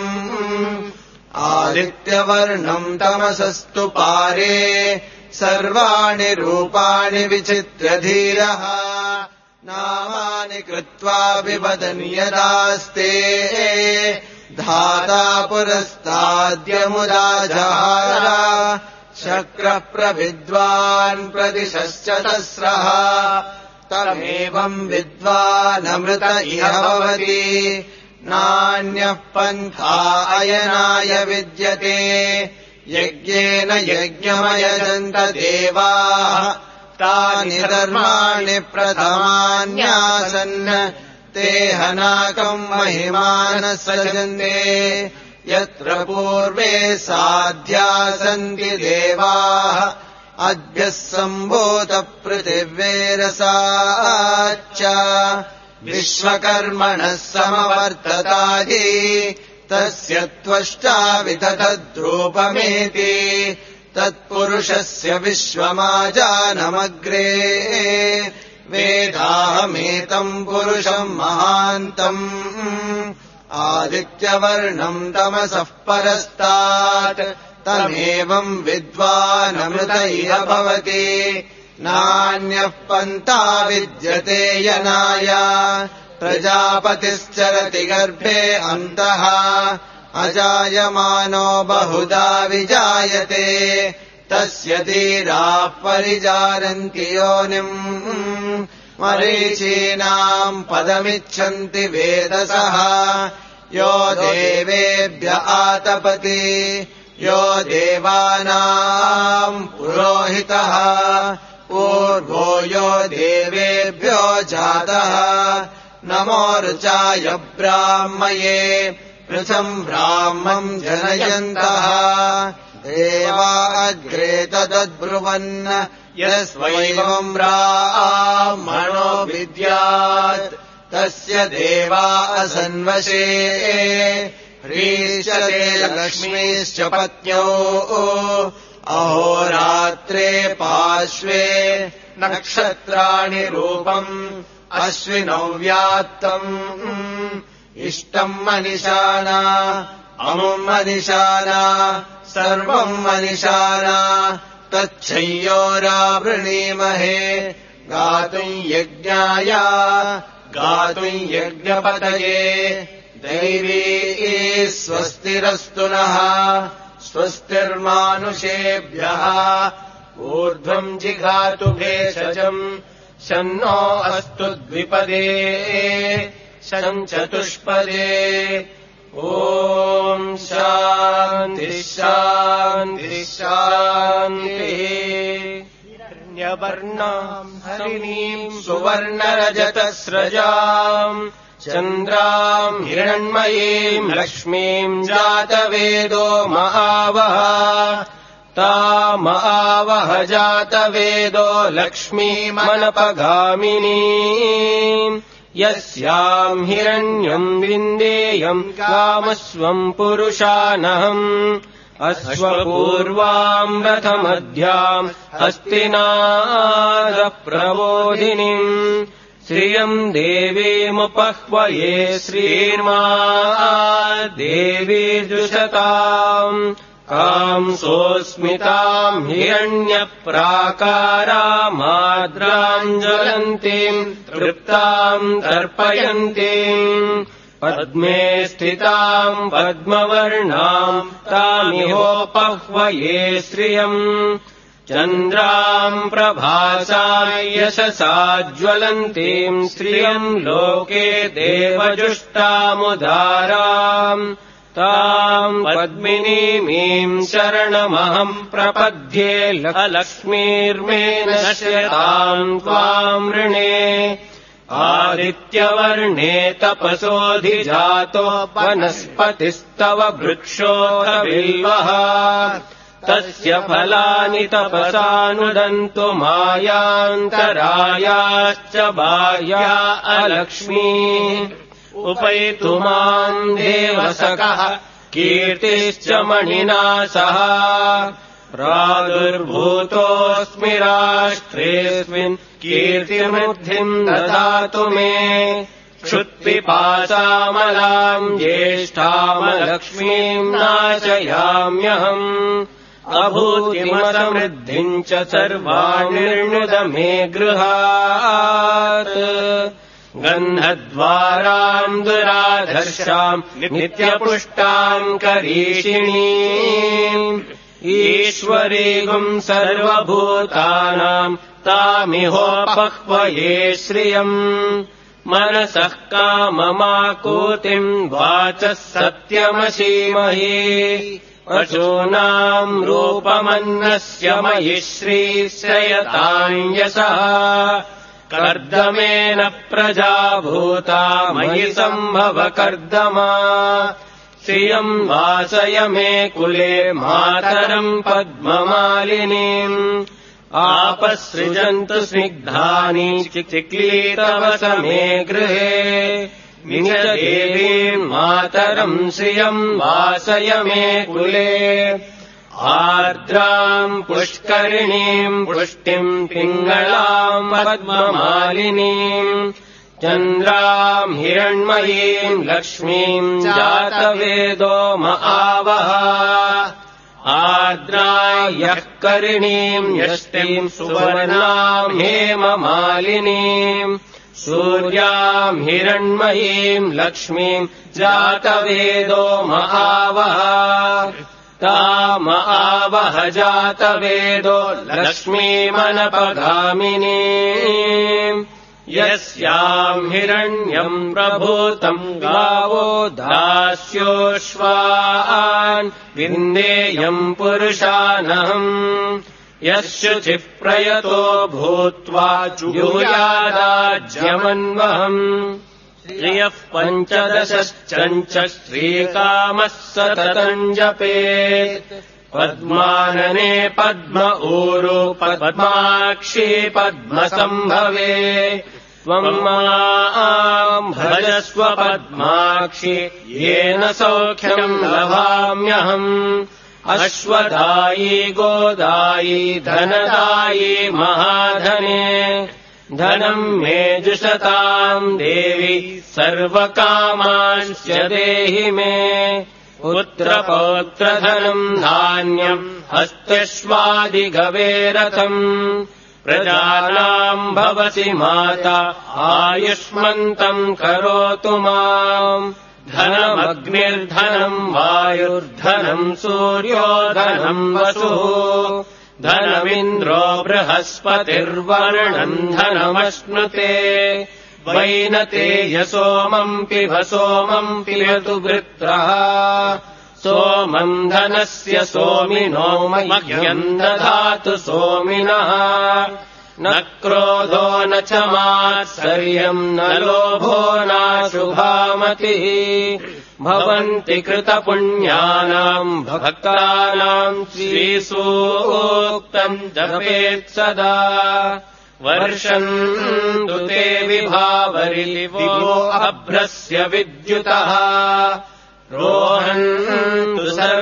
Speaker 2: आदित्यवर्णम् तमसस्तु पारे सर्वाणि रूपाणि विचित्र्य धीरः नामानि कृत्वा विवदन् यदास्ते धाता पुरस्ताद्यमुदा जहार शक्रः प्रविद्वान् प्रदिशश्च तस्रः तमेवम् विद्वानमृत इह भवति नान्यः पन्था अयनाय विद्यते यज्ञेन यज्ञमयजन्त देवाः तानि धर्माणि प्रथमान्यासन् ते हनाकम् महिमानः सजन्ते यत्र पूर्वे साध्या सन्ति देवाः अद्भ्यः सम्भूतपृथिव्यैरसाच्च विश्वकर्मणः समवर्ततादि तस्य त्वष्टा विदधद्रूपमेति तत्पुरुषस्य विश्वमाजानमग्रे वेदाहमेतम् पुरुषम् महान्तम् आदित्यवर्णम् तमसः परस्तात् तमेवम् विद्वानमृत इह भवति नान्यः पन्था विद्यते यनाय प्रजापतिश्चरति गर्भे अन्तः अजायमानो बहुधा विजायते तस्य धीराः परिजानन्ति योनिम् मरीचीनाम् पदमिच्छन्ति वेदसः यो देवेभ्य आतपति यो देवानाम् पुरोहितः पूर्वो यो देवेभ्यो जातः नमो ऋचाय ब्राह्मये पृथम् ब्राह्मम् जनयन्तः देवा अग्रे तदद्ब्रुवन् यस्वैवम् ब्राह्मणो विद्यात् तस्य देवा असन्वशे ह्रीश्चते लक्ष्मीश्च पत्न्यो अहोरात्रे पार्श्वे नक्षत्राणि रूपम् अश्विनौ व्यात्तम् इष्टम् मनिषाना अमुम् मनिषाना सर्वम् मनिषाना तच्छय्योरावृणीमहे गातुम् यज्ञाय गातुम् यज्ञपतये दैवी स्वस्तिरस्तु नः स्वस्तिर्मानुषेभ्यः ऊर्ध्वम् जिघातु भेषजम् शन्नो अस्तु द्विपदे शम् चतुष्पदे ॐ शान्तिः शान्तिः शान्तिः हिरण्यवर्णाम् हरिणीम् सुवर्णरजतस्रजाम् चन्द्राम् हिरण्मयीम् लक्ष्मीम् जातवेदो महावः तामहावह जातवेदो लक्ष्मीमनपगामिनीम् यस्याम् हिरण्यम् विन्देयम् कामस्वम् पुरुषानहम् अश्वपूर्वाम् रथमध्याम् हस्तिनादप्रबोधिनीम् श्रियम् देवीमुपह्वये श्रीर्मा देवी जुषताम् कांसोऽस्मिताम् हिरण्यप्राकारामाद्राम् ज्वलन्तीम् तृप्ताम् तर्पयन्तीम् पद्मे स्थिताम् पद्मवर्णाम् तामिहोपह्वये श्रियम् चन्द्राम् प्रभासा यशसा ज्वलन्तीम् श्रियम् लोके देवजुष्टामुदाराम् ताम् पद्मिनीमीम् शरणमहम् प्रपद्ये लक्ष्मीर्मे नश्यताम् त्वाम् ऋणे आदित्यवर्णे तपसोऽधिजातो वनस्पतिस्तव वृक्षोऽथ बिल्वः तस्य फलानि तपसानुदन्तु मायान्तरायाश्च बाह्या अलक्ष्मी उपैतु माम् देवसखः कीर्तिश्च मणिना सह
Speaker 3: प्रादुर्भूतोऽस्मि राष्ट्रेऽस्मिन् कीर्तिवृद्धिम् ददातु मे क्षुत्पिपासामलाम् ज्येष्ठामलक्ष्मीम् नाशयाम्यहम् अभूतिमसमृद्धिम् च सर्वाणिर्नुद मे गृहात् गन्धद्वाराम् दुराधर्षाम् नित्यपुष्टाम् करीषिणीम् ईश्वरीगुम् सर्वभूतानाम् तामिहोपह्वये श्रियम् मनसः काममाकूतिम् वाचः सत्यमशीमहि पशूनाम् रूपमन्नस्य मयि श्रीश्रयताम् यशः कर्दमेन प्रजा भूता मयि सम्भव कर्दमा श्रियम् वासय मे कुले मातरम् पद्ममालिनीम् आपसृजन्तु स्निग्धानि चिक्लीतवस मे गृहे निजदेवीम् मातरम् श्रियम् वासय मे कुले आर्द्राम् पुष्करिणीम् पुष्टिम् पिङ्गलाम् पद्ममालिनीम् चन्द्राम् हिरण्मयीम् लक्ष्मीम् जातवेदो महावः आर्द्रायः करिणीम् यष्टिम् सुवर्णाम् हेममालिनीम् सूर्याम् हिरण्मयीम् लक्ष्मीम् जातवेदो महावः ताम आवह जातवेदो लक्ष्मीमनपगामिनीम् यस्याम् हिरण्यम् प्रभूतम् गावो दास्योश्वान् विन्देयम् पुरुषानहम् यशुचिः प्रयतो भूत्वा जुयादाज्यमन्वहम् श्रियः पञ्चदशश्चञ्च श्रीकामः सततम् जपेत् पद्मानने पद्म ऊरु पद्माक्षी पद्मसम्भवे त्वम् माम् भजस्व पद्माक्षि येन सौख्यम् लभाम्यहम् अश्वदायी गोदायी धनदायी महाधने धनम् मे जुषताम् देवि सर्वकामांश्च देहि मे पुत्रपौत्रधनम् धान्यम् हस्तश्वादिगवेरथम् प्रजानाम् भवसि माता आयुष्मन्तम् करोतु माम् धनमग्निर्धनम् वायुर्धनम् सूर्यो धनम् वसुः धनमिन्द्रो बृहस्पतिर्वर्णम् धनमश्नुते वैनते यसोमम् पिब सोमम् पिबतु वृत्रः सोमम् धनस्य सोमिनो मह्यम् दधातु सोमिनः न क्रोधो न च मात्सर्यम् न लोभो नाशुभामतिः भवन्ति कृतपुण्यानाम् भक्तानाम् श्रीसूक्तम् जपेत् सदा वर्षन्तु ते विभावरिलिवो अभ्रस्य विद्युतः रोहन्तु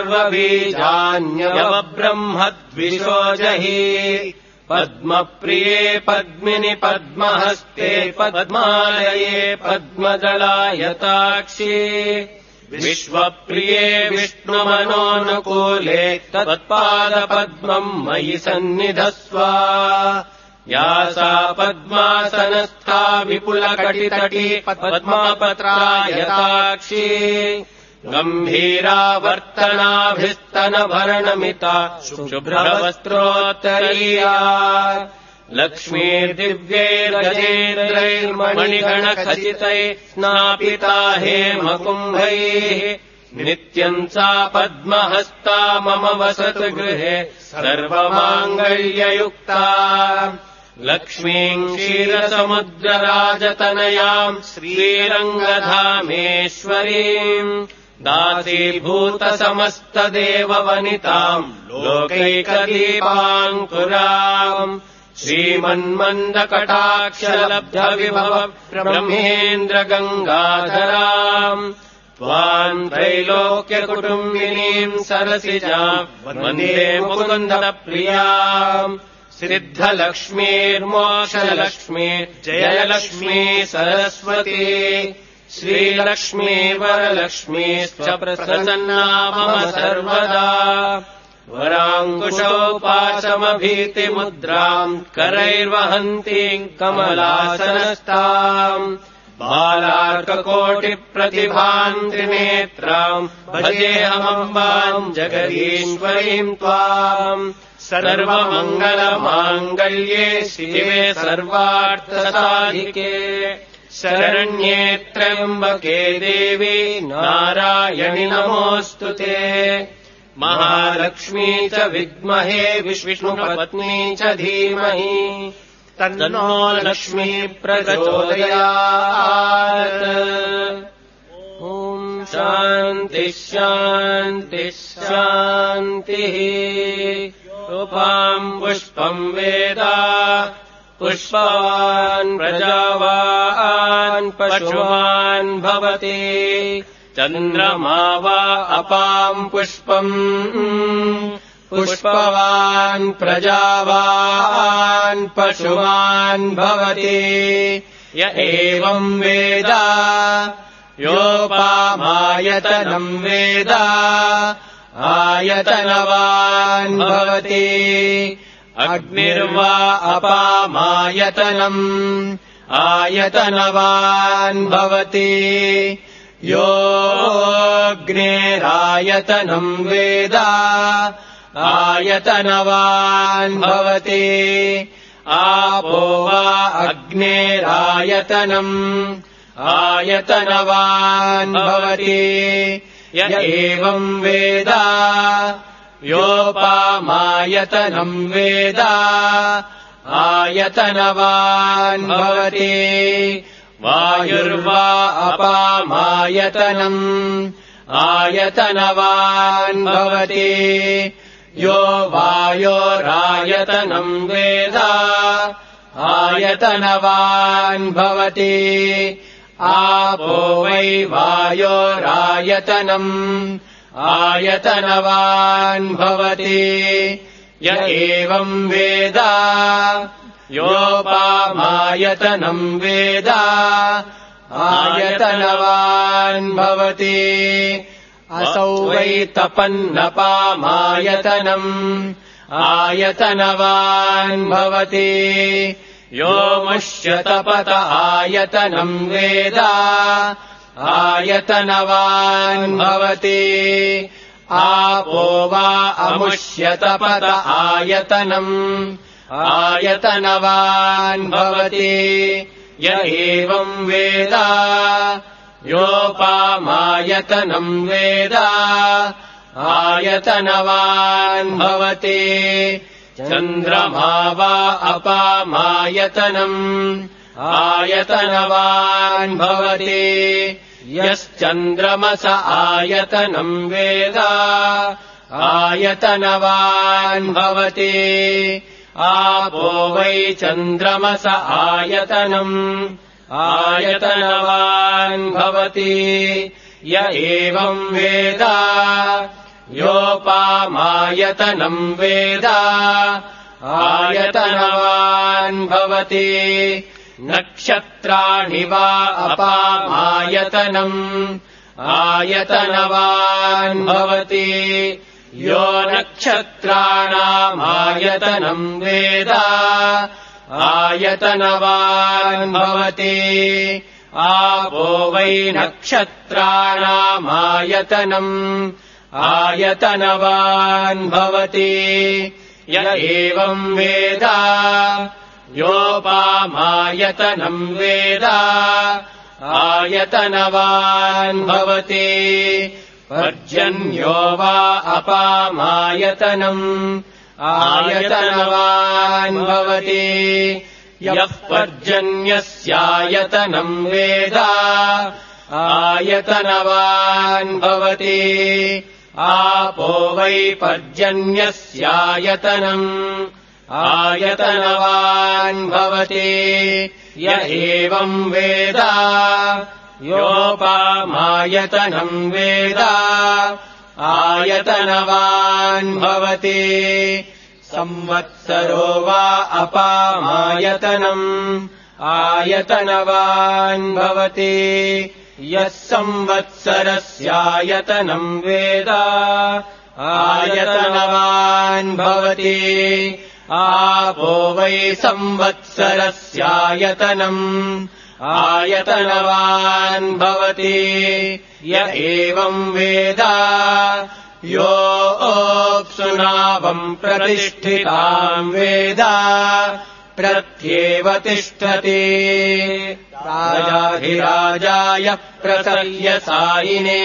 Speaker 3: सर्वबीजान्यवब्रह्मद्विषोजहि पद्मप्रिये पद्मिनि पद्महस्ते पद्मालये पद्मदलायताक्षी विश्वप्रिये विष्णुमनोनुकूले तत्पादपद्मम् मयि सन्निधस्व या सा पद्मासनस्था विपुलकटितटी पद्मापत्रायताक्षी गम्भीरावर्तनाभिस्तनभरणमिता शुभ्रवस्त्रोत्तरीया लक्ष्मीर्दिव्यैर्गजेन्द्रैर्मणिगणखचितैः स्नापिता हेमकुम्भैः नित्यम् सा पद्महस्ता मम वसतु गृहे सर्वमाङ्गल्ययुक्ता लक्ष्मीम् क्षीरसमुद्रराजतनयाम् श्रीरङ्गधामेश्वरीम् दासीभूतसमस्तदेववनिताम् लोकैकदीपाङ्कुराम् श्रीमन्मन्दकटाक्षलब्धविभव ब्रह्मेन्द्रगङ्गाधराम् त्वाम् त्रैलोक्यकुटुम्बिनीम् सरसिजाम् वन्दे मुकुन्दप्रियाम् सिद्धलक्ष्मीर्मोक्षलक्ष्मी जयलक्ष्मी सरस्वती श्रीलक्ष्मी वरलक्ष्मीश्च प्रसन्ना मम सर्वदा वराङ्कुशोपाशमभीतिमुद्राम् करैर्वहन्तीम् कमलासनस्ताम् बालार्ककोटिप्रतिभाम् त्रिनेत्राम् भजेऽहमम्बाम् जगदीश्वरीम् त्वाम् सर्वमङ्गलमाङ्गल्ये शिवे सर्वार्थसाधिके शरण्ये त्र्यम्बके देवी नारायणि नमोऽस्तु ते महालक्ष्मी च विद्महे विष्णुपत्नी च धीमहि तन्नो लक्ष्मी प्रचोदयात् ॐ शान्तिः शान्तिः शान्तिः रूपाम् पुष्पम् वेद पुष्पवान् प्रजावान् पशुमान् भवति चन्द्रमा वा अपाम् पुष्पम् पुष्पवान् प्रजावान् पशुमान् भवति य एवम् वेद योपामायतनम् वेद आयतनवान् भवति अग्निर्वा अपामायतनम् आयतनवान् भवति योऽग्नेरायतनम् वेद आयतनवान् भवति आपो वा अग्नेरायतनम् आयतनवान् भवति य एवम् वेद योपामायतनम् वेद आयतनवान् भवति वायुर्वा अपामायतनम् आयतनवान् भवति यो वायोरायतनम् वेद आयतनवान् भवति आपो वै वायोरायतनम् आयतनवान् भवति य एवम् वेद योपामायतनम् वेद आयतनवान् भवति असौ वै तपन्नपामायतनम् आयतनवान् भवति यो मुष्यतपत आयतनम् वेद आयतनवान् भवति आपो वा अमुष्यतपत आयतनम् आयतनवान् भवति य एवम् वेद योपामायतनम् वेद आयतनवान् भवति चन्द्रमा वा अपामायतनम् आयतनवान् भवति यश्चन्द्रमस आयतनम् वेद आयतनवान् भवति आपो वै चन्द्रमस आयतनम् आयतनवान् भवति य एवम् वेद योपामायतनम् वेद आयतनवान् भवति नक्षत्राणि वा अपामायतनम् आयतनवान् भवति यो नक्षत्राणामायतनम् वेद आयतनवान् भवति आपो वै नक्षत्राणामायतनम् आयतनवान् भवति य एवम् वेद योपामायतनम् वेद आयतनवान् भवति पर्जन्यो वा अपामायतनम् आयतनवान् भवति यः पर्जन्यस्यायतनम् वेद आयतनवान् भवति आपो वै पर्जन्यस्यायतनम् आयतनवान् भवति य एवम् वेद योपामायतनम् वेद आयतनवान् भवति संवत्सरो वा अपामायतनम् आयतनवान् भवति यः संवत्सरस्यायतनम् वेद आयतनवान् भवति आपो वै संवत्सरस्यायतनम् आयतनवान् भवति य एवम् वेद योऽप्सुनावम् प्रतिष्ठिताम् वेद प्रत्येव तिष्ठति राजाधिराजाय प्रसर्यसायिने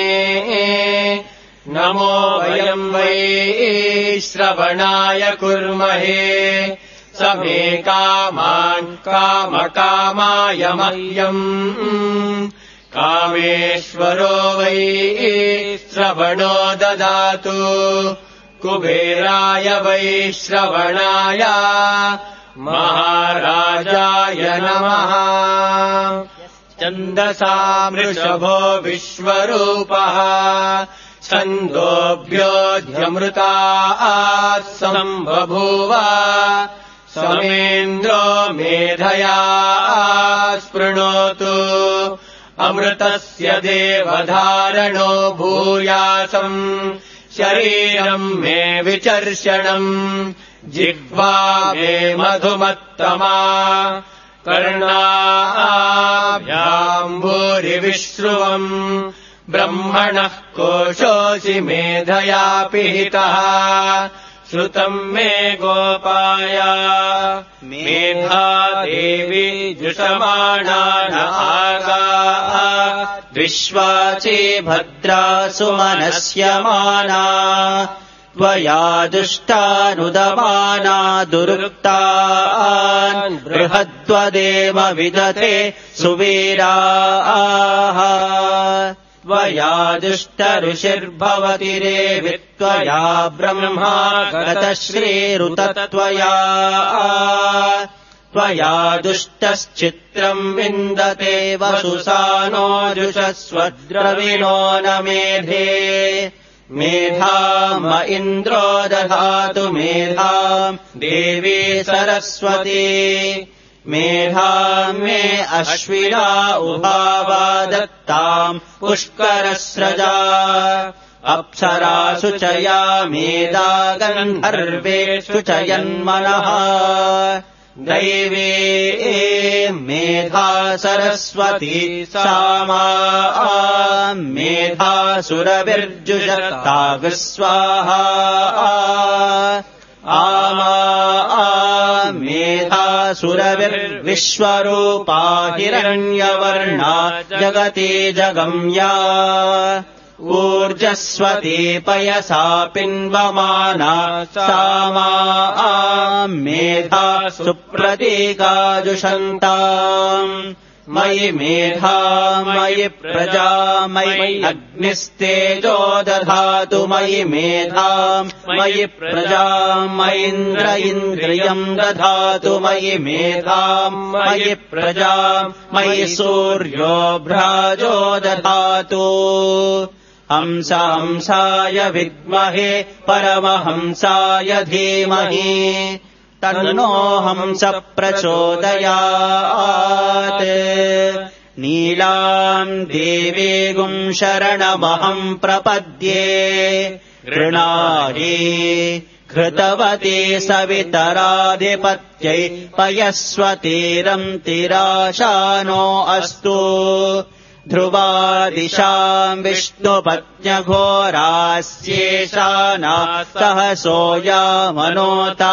Speaker 3: नमो वयम् वै श्रवणाय कुर्महे स मे कामान् कामकामाय मह्यम् कामेश्वरो वै श्रवणो ददातु कुबेराय वै श्रवणाय महाराजाय नमः छन्दसामृषभो विश्वरूपः छन्दोभ्योऽध्यमृताः सम्बभूव समेन्द्रो मेधया स्पृणोतु अमृतस्य देवधारणो भूयासम् शरीरम् मे विचर्षणम् जिह्वा मे मधुमत्तमा कर्णाभ्याम् भूरिविश्रुवम् ब्रह्मणः कोशोऽसि मेधया पिहितः श्रुतम् मे गोपाय मेधा देवी जुषमाणा न आगा
Speaker 1: विश्वाची भद्रा सुमनस्यमाना त्वया दुष्टानुदमाना दुरुक्तान् बृहद्वदेव विदते सुवीराः त्वया दुष्टऋषिर्भवति रेवि त्वया ब्रह्मा गतश्रीरुतत्वया त्वया दुष्टश्चित्रम् विन्दते वसुसानो जुषस्वद्रविणो न मेधे मेधाम इन्द्रो दधातु मेधाम् देवी सरस्वती मेधाम् मे अश्विना उभावा दत्ताम् पुष्करस्रजा अप्सरासु च या मेधा गन्धर्वेषु च यन्मनः दैवे मेधा सरस्वती सामा मेधासुरविर्जुषता विस्वाहा आमा मेधासुरविर्विश्वरूपा हिरण्यवर्णा जगति जगम्या ऊर्जस्वती पयसा पिन्वमाना सामा मेधा सुप्रतीकाजुषन्ताम् मयि मेधा मयि प्रजा मयि अग्निस्तेजो दधातु मयि मेधाम् मयि प्रजा मयीन्द्र इन्द्रियम् दधातु मयि मेधाम् मयि प्रजा मयि सूर्यो भ्राजो दधातु हंसाय विद्महे परमहंसाय धीमहि तन्नो हंस प्रचोदयात् नीलाम् देवीगुम् शरणमहम् प्रपद्ये गृणारी घृतवती सवितराधिपत्यै पयस्वतीरम् तिराशानो अस्तु ध्रुवादिशाम् विष्णुपत्न्यघोरास्येषाना सहसो यामनोता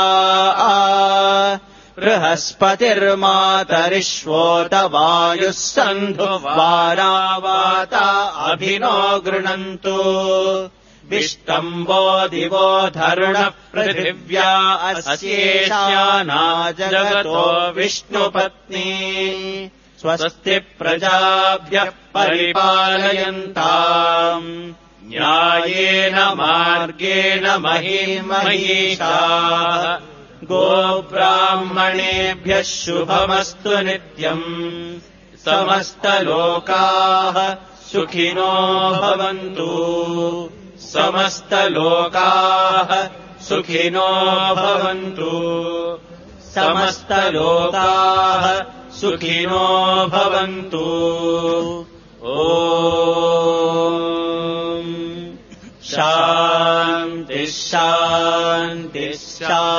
Speaker 1: बृहस्पतिर्मातरिष्वोत वायुः सन्धुवारावाता अभिनो गृह्णन्तु विष्टम्बो दिवो धरुणः पृथिव्या अस्येषाना जगतो विष्णुपत्नी स्वस्ति प्रजाभ्यः परिपालयन्ताम् न्यायेन मार्गेण महीमहीषाः गोब्राह्मणेभ्यः शुभमस्तु नित्यम् समस्तलोकाः सुखिनो भवन्तु समस्तलोकाः सुखिनो भवन्तु समस्तलोकाः सुखिनो भवन्तु ॐ शान्तिः शान्तिः शान्तिः